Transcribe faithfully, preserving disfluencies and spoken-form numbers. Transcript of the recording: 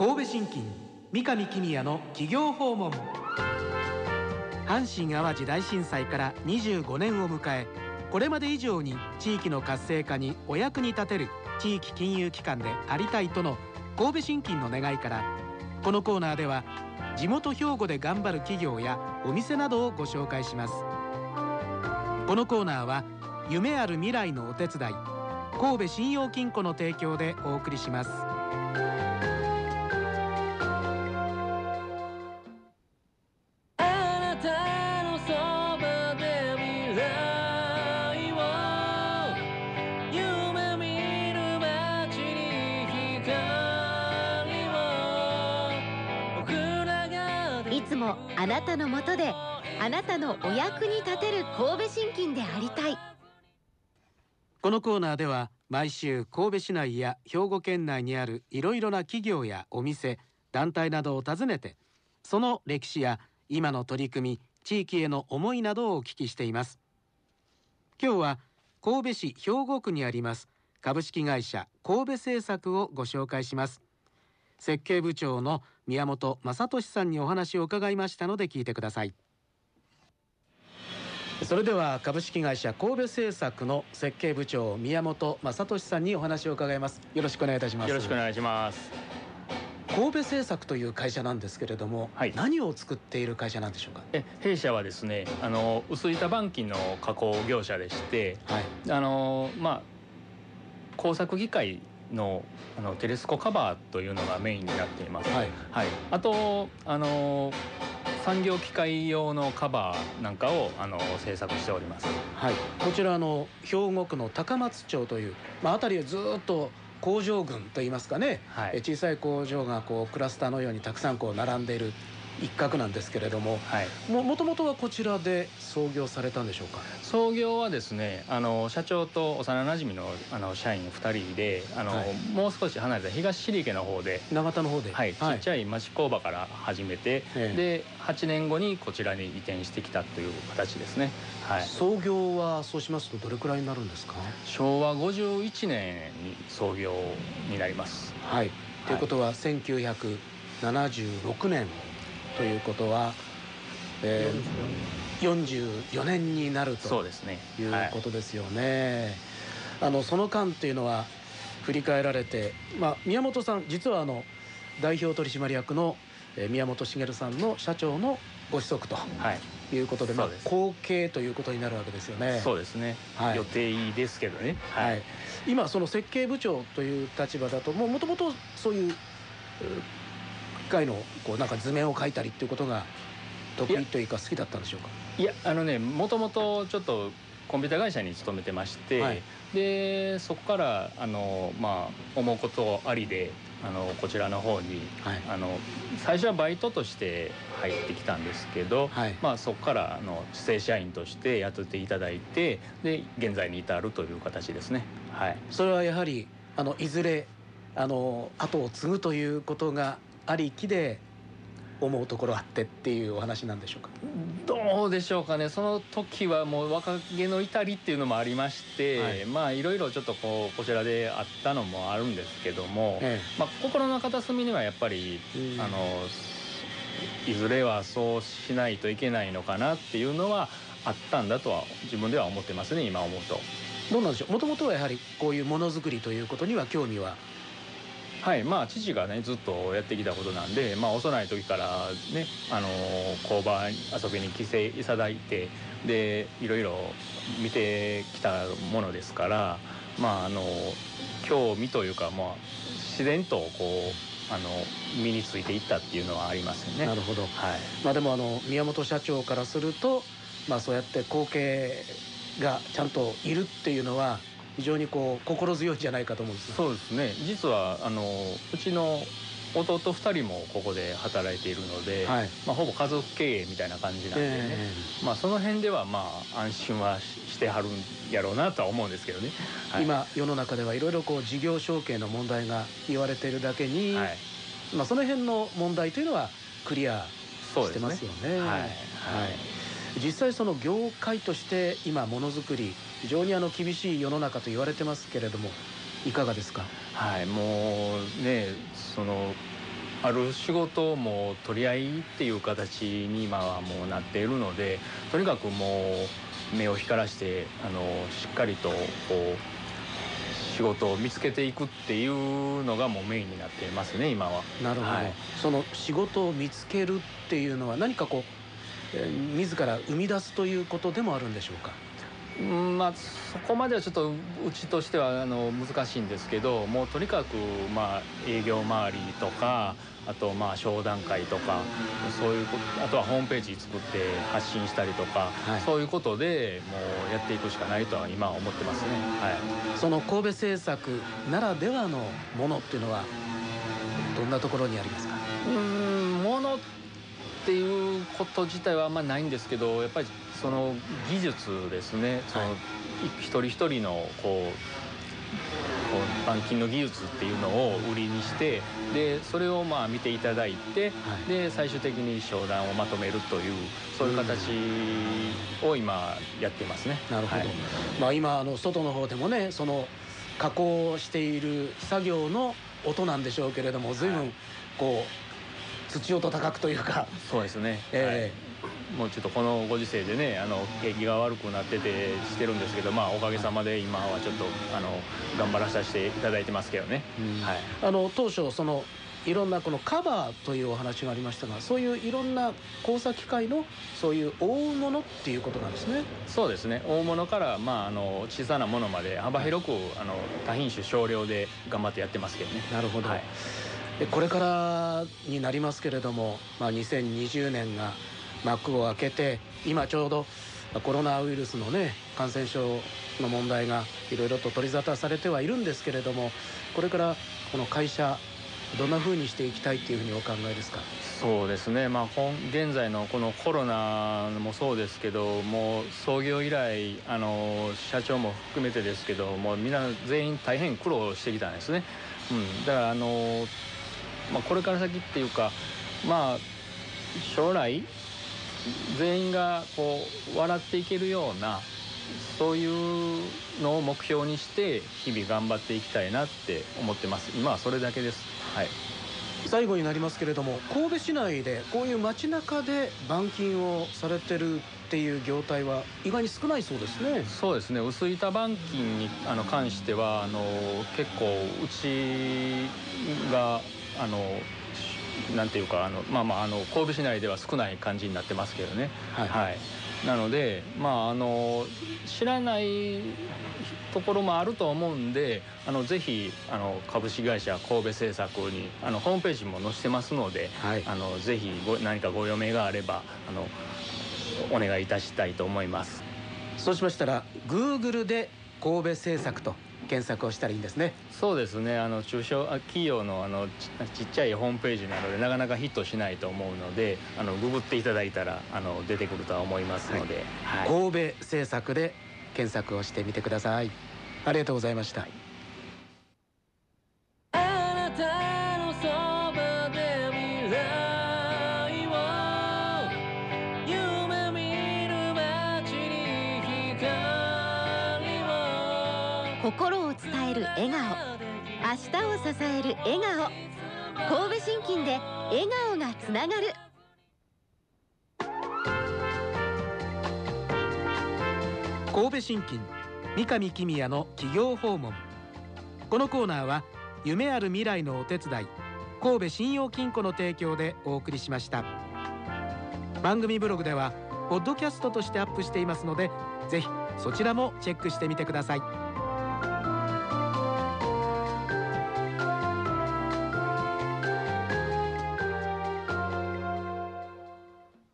神戸信金三上公也の企業訪問。阪神・淡路大震災からにじゅうごねんを迎え、これまで以上に地域の活性化にお役に立てる地域金融機関でありたいとの神戸信金の願いから、このコーナーでは地元兵庫で頑張る企業やお店などをご紹介します。このコーナーは夢ある未来のお手伝い、神戸信用金庫の提供でお送りします。 いつもあなたのもとで、あなたのお役に立てる神戸信金でありたい。 このコーナーでは毎週神戸市内や兵庫県内にあるいろいろな企業やお店、団体などを訪ねて、その歴史や今の取り組み、地域への思いなどをお聞きしています。今日は神戸市兵庫区にあります株式会社神戸製作をご紹介します。設計部長の宮本正俊さんにお話を伺いましたので聞いてください。それでは株式会社神戸製作の設計部長宮本正俊さんにお話を伺います。よろしくお願いいたします。 よろしくお願いします。 神戸製作という会社なんですけれども、はい、何を作っている会社なんでしょうか。 え弊社はですね、あの薄板板金の加工業者でして、はい、あのまあ工作機械のあのテレスコカバーというのがメインになっています。はい、はい、あとあの産業機械用のカバーなんかをあの製作しております。 はい、こちらの兵庫区の高松町という、まあ、辺りはずっと工場群といいますかね、はい、小さい工場がこうクラスターのようにたくさんこう並んでいる一角なんですけれども、はい、も, もともとはこちらで創業されたんでしょうか。 創業はですね、あの社長と幼なじみのあの社員ふたりで、あの、はい、もう少し離れた東尻家の方で、 長田の方で、 はい、ちっちゃい町工場から始めて、はい、ではちねんごにこちらに移転してきたという形ですね。はい、創業はそうしますとどれくらいになるんですか。 しょうわごじゅういちねんに創業になります。 はい、ということはせんきゅうひゃくななじゅうろくねんということは、えー、よんじゅうよねんになるということですよね。あのその間というのは振り返られて、まあ、宮本さん実はあの代表取締役の、えー、宮本茂さんの社長のご子息ということで、はい、まあ、後継ということになるわけですよね。 そうですね、はい、予定ですけどね、はいはい、 今その設計部長という立場だともともとそういう機械のこうなんか図面を描いたりっていうことが得意というか好きだったんでしょうか。 いや、あのね、もともとちょっとコンピューター会社に勤めてまして、はい、でそこからあの、まあ、思うことありであのこちらの方に、はい、あの最初はバイトとして入ってきたんですけど、はい、まあ、そこからあの正社員として雇っていただいて、で現在に至るという形ですね。はい、 それはやはりあのいずれあの後を継ぐということがありきで思うところあってっていうお話なんでしょうか。 どうでしょうかね。その時はもう若気の至りっていうのもありまして、はい、まあいろいろちょっとこうこちらであったのもあるんですけども、ええ、まあ、心の片隅にはやっぱり、うん、あのいずれはそうしないといけないのかなっていうのはあったんだとは自分では思ってますね、今思うと。 どうなんでしょう。もともとはやはりこういうものづくりということには興味は。 はい、まあ父がねずっとやってきたことなんで、まあ幼い時からね、あの工場に遊びに来ていただいて、でいろいろ見てきたものですから、まああの興味というか、まあ自然とこうあの身についていったっていうのはありますよね。 なるほど。はい、まあでもあの宮本社長からすると、まあそうやって後継がちゃんといるっていうのは非常にこう心強いじゃないかと思うんですが。 そうですね。実はあのうちの弟ふたりもここで働いているので、はい、まあ、ほぼ家族経営みたいな感じなんでね、えー、まあその辺ではまあ安心はしてはるんやろうなとは思うんですけどね。 はい、今世の中ではいろいろこう事業承継の問題が言われているだけに、はい、まあその辺の問題というのはクリアしてますよね。はい、はい、実際その業界として今ものづくり非常にあの厳しい世の中と言われてますけれども、いかがですか。 はい、もうね、そのある仕事も取り合いっていう形に今はもうなっているので、とにかくもう目を光らしてあのしっかりとこう仕事を見つけていくっていうのがもうメインになっていますね今は。 なるほど、はい、その仕事を見つけるっていうのは何かこう、えー、自ら生み出すということでもあるんでしょうか。 うん、まあそこまではちょっとうちとしてはあの難しいんですけど、もうとにかくまあ営業周りとか、あとまあ商談会とか、そういうこと、あとはホームページ作って発信したりとか、はい、そういうことでもうやっていくしかないとは今は思ってますね。はい、 その神戸製作ならではのものっていうのはどんなところにありますか。 うーん、ものっていうこと自体はあんまないんですけど、やっぱりその技術ですね。その、はい、一人一人のこう板金の技術っていうのを売りにして、でそれをまあ見ていただいて、はい、で最終的に商談をまとめるという、そういう形を今やっていますね。 なるほど、はい、まあ今あの外の方でもね、その加工している作業の音なんでしょうけれども、随分こう土音高くというか。 そうですね、えー、はい、もうちょっとこのご時世でね、あの景気が悪くなっててしてるんですけど、まあおかげさまで今はちょっとあの頑張らさせていただいてますけどね。 はい、あの当初そのいろんなこのカバーというお話がありましたが、そういういろんな工作機械のそういう大物っていうことなんですね。 そうですね、大物から、まあ、あの小さなものまで幅広く、はい、あの多品種少量で頑張ってやってますけどね。 なるほど、はい、でこれからになりますけれども、まあ、にせんにじゅうねんが幕を開けて、今ちょうどコロナウイルスのね感染症の問題がいろいろと取り沙汰されてはいるんですけれども、これからこの会社どんな風にしていきたいっていうふうにお考えですか。 そうですね、まあ、現在のこのコロナもそうですけど、もう創業以来あの社長も含めてですけど、もうみんな全員大変苦労してきたんですね。うん、だからあの、まあ、これから先っていうか、まあ将来全員がこう笑っていけるような、そういうのを目標にして日々頑張っていきたいなって思ってます。今はそれだけです。はい、 最後になりますけれども、神戸市内でこういう街中で板金をされてるっていう業態は意外に少ないそうですね。 そうですね、薄板板金にあの関してはあの結構うちがあのなんていうか、あのまあまああの神戸市内では少ない感じになってますけどね。はい、はい、なのでまああの知らないところもあると思うんで、あのぜひあの株式会社神戸製作にあのホームページも載せてますので、はい、あのぜひご何かご用命があればあのお願いいたしたいと思います。 そうしましたら Google で神戸製作と検索をしたらいいんですね。 そうですね、あの中小企業のあの ち, ちっちゃいホームページなのでなかなかヒットしないと思うので、あのググっていただいたらあの出てくるとは思いますので、 はいはい、神戸製作で検索をしてみてください。ありがとうございました。はい、あなたのそばで未来を夢見る街に光を、心を伝える笑顔、明日を支える笑顔、神戸信金で笑顔がつながる。神戸信金三上公也の企業訪問。このコーナーは夢ある未来のお手伝い、神戸信用金庫の提供でお送りしました。番組ブログではポッドキャストとしてアップしていますので、ぜひそちらもチェックしてみてください。